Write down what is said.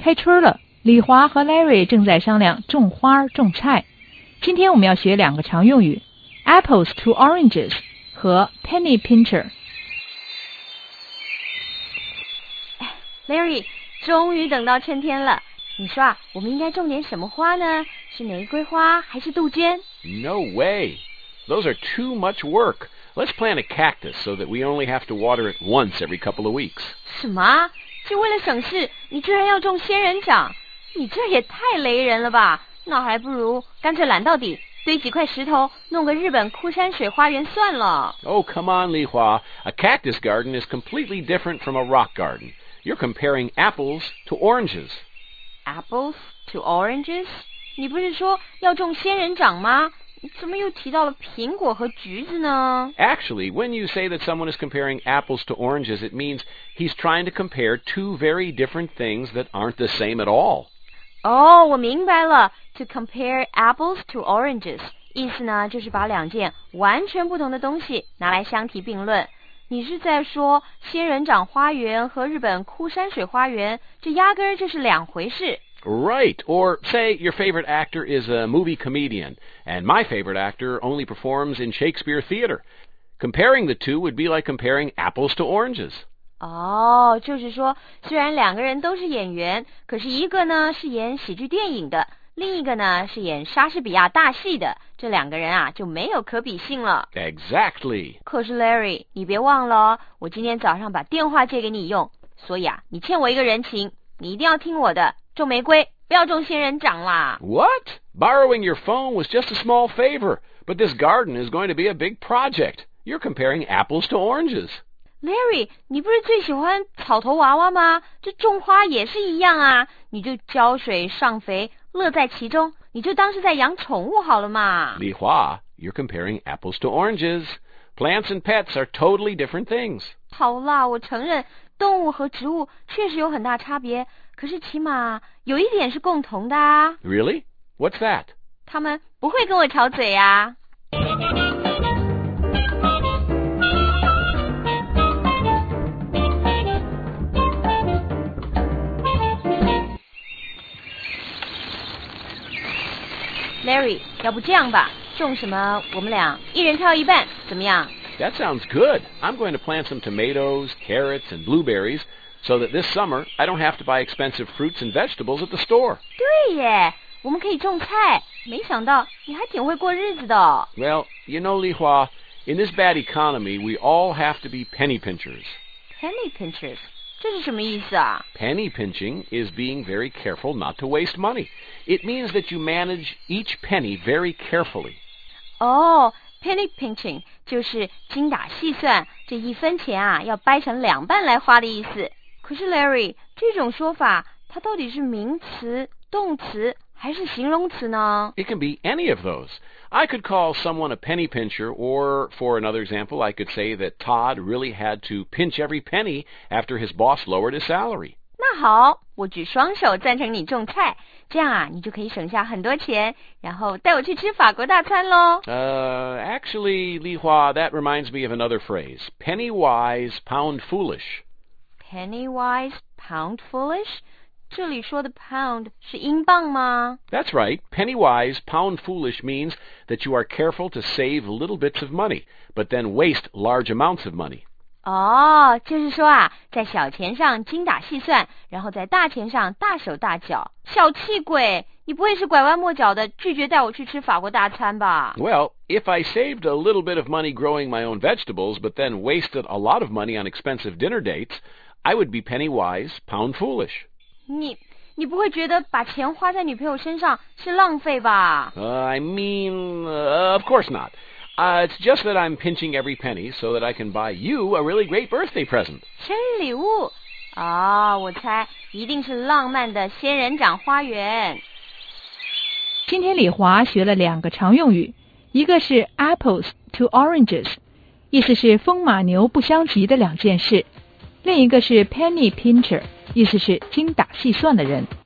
开春了，李华和 Larry 正在商量种花种菜。今天我们要学两个常用语 apples to oranges 和 penny pincher。Larry， 终于等到春天了。你说啊，我们应该种点什么花呢？是玫瑰花还是杜鹃？ No way. Those are too much work. Let's plant a cactus so that we only have to water it once every couple of weeks. 什么？就为了省事，你居然要种仙人掌？你这也太雷人了吧！那还不如干脆懒到底，堆几块石头，弄个日本枯山水花园算了。 Oh, come on, Li Hua. A cactus garden is completely different from a rock garden. You're comparing apples to oranges. Apples to oranges？ 你不是说要种仙人掌吗？怎么又提到了苹果和橘子呢？ Actually, when you say that someone is comparing apples to oranges, it means he's trying to compare two very different things that aren't the same at all. 哦，我明白了。To compare apples to oranges， 意思呢就是把两件完全不同的东西拿来相提并论。你是在说仙人掌花园和日本枯山水花园，这压根儿就是两回事。 Right. Or say your favorite actor is a movie comedian, and my favorite actor only performs in Shakespeare theater. Comparing the two would be like comparing apples to oranges. 哦，就是说，虽然两个人都是演员，可是一个呢是演喜剧电影的，另一个呢是演莎士比亚大戏的，这两个人啊就没有可比性了。 Exactly. 可是 Larry， 你别忘了哦，我今天早上把电话借给你用，所以啊，你欠我一个人情，你一定要听我的，种玫瑰，不要种仙人掌啦。 What? Borrowing your phone was just a small favor, but this garden is going to be a big project. You're comparing apples to oranges.Larry， 你不是最喜欢草头娃娃吗？这种花也是一样啊，你就浇水上肥，乐在其中，你就当是在养宠物好了嘛。 Li Hua, you're comparing apples to oranges. Plants and pets are totally different things. 好啦，我承认动物和植物确实有很大差别，可是起码有一点是共同的啊。 Really? What's that? 他们不会跟我吵嘴啊。Larry， 要不这样吧，种什么我们俩一人挑一半，怎么样？ That sounds good. I'm going to plant some tomatoes, carrots, and blueberries so that this summer I don't have to buy expensive fruits and vegetables at the store. 对耶，我们可以种菜。没想到你还挺会过日子的。 Well, you know, Li Hua, in this bad economy, we all have to be penny pinchers. Penny pinchers？ 这是什么意思啊？ Penny pinching is being very careful not to waste money. It means that you manage each penny very carefully. 哦，penny pinching 就是精打细算，这一分钱啊要掰成两半来花的意思。可是 Larry， 这种说法它到底是名词、动词还是形容词呢？ It can be any of those. I could call someone a penny pincher, or for another example, I could say that Todd really had to pinch every penny after his boss lowered his salary. 那好，我举双手赞成你种菜，这样啊，你就可以省下很多钱，然后带我去吃法国大餐咯。 Actually, Li Hua, that reminds me of another phrase. Penny wise, pound foolish. Penny wise, pound foolish? 这里说的 pound 是英镑吗？ That's right. Penny wise, pound foolish means that you are careful to save little bits of money, but then waste large amounts of money. 哦，就是说啊，在小钱上精打细算，然后在大钱上大手大脚。小气鬼，你不会是拐弯抹角的拒绝带我去吃法国大餐吧？ Well, if I saved a little bit of money growing my own vegetables, but then wasted a lot of money on expensive dinner dates, I would be penny wise, pound foolish. 你不会觉得把钱花在女朋友身上是浪费吧？ Of course not. It's just that I'm pinching every penny so that I can buy you a really great birthday present. 生日礼物啊，我猜一定是浪漫的仙人掌花园。 今天李华学了两个常用语，一个是 apples to oranges， 意思是风马牛不相及的两件事；另一个是 penny pincher， 意思是精打细算的人。